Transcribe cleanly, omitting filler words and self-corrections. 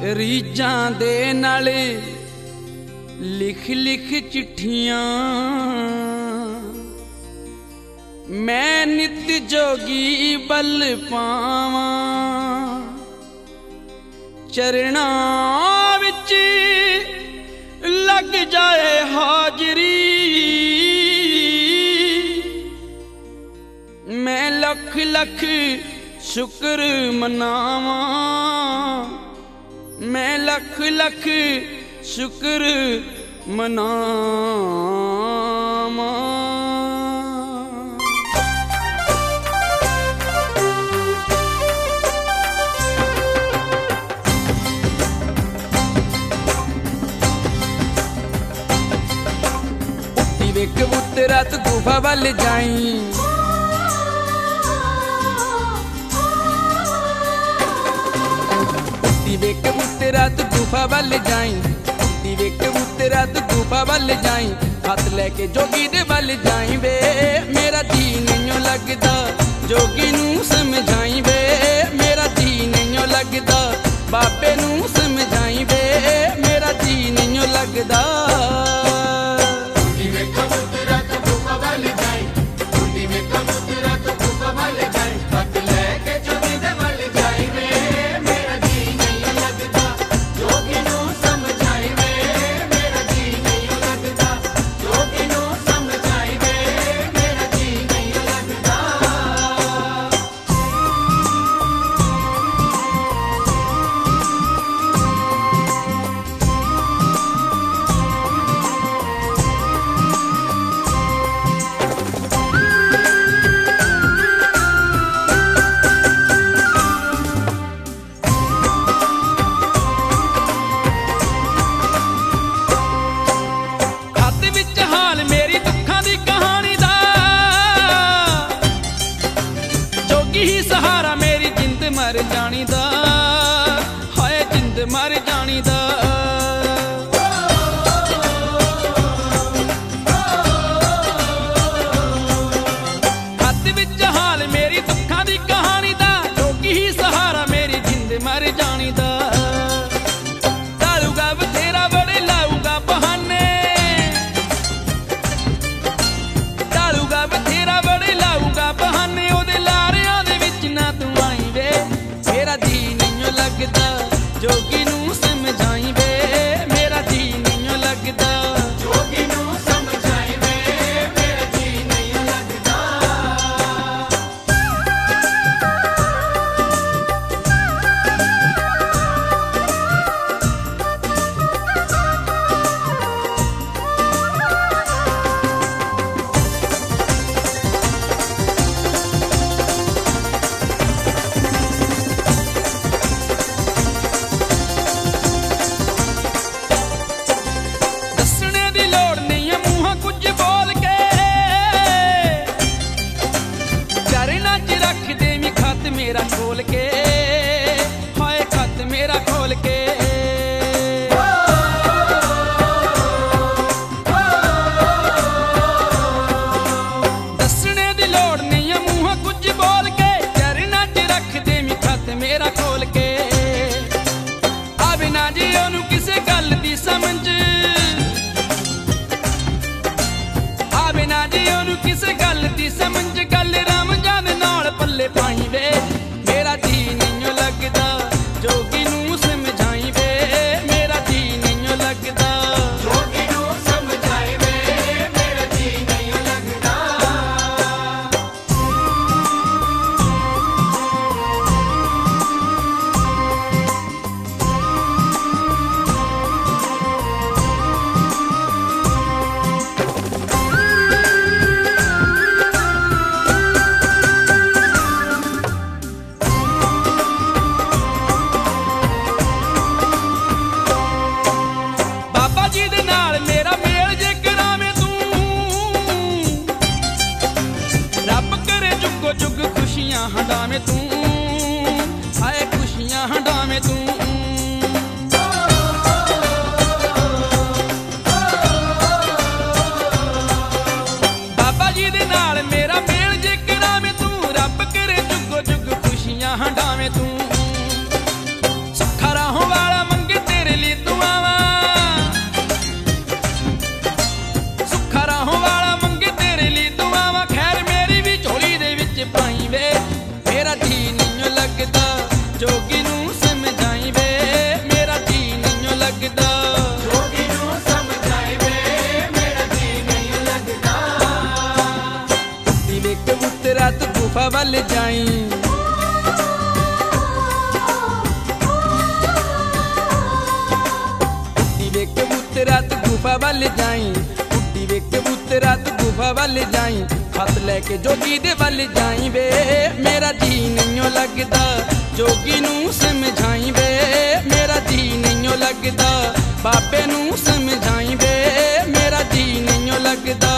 रीजां दे नाले लिख लिख चिट्ठियां मैं नित जोगी बल पावां चरणा विच लग जाए हाजरी मैं लख लख शुक्र मनावां मैं लख लख शुक्र मनावां। वे कबूतरा तू गुफा वाल जाई वे कबूतरा तू गुफा वाल जाई वे कबूतरा तू गुफा वाल जाई हाथ लेके जोगी दे वाल जाई वे मेरा जी नहीं लगदा जोगी नू समझाई वे मेरा जी नहीं लगदा बाबे नू समझाई वे मेरा जी नहीं लगदा। गुफा वल जाई। उड्डी वे कबूतरा तू गुफा वल जाई, उड्डी वे कबूतरा तू गुफा वल जाई, हथ लैके जोगी दे वल जाई वे, मेरा जी नहीं लगदा जोगी नू समझाई वे, मेरा जी नहीं लगदा बाबे नू समझाई वे, मेरा जी नहीं लगदा।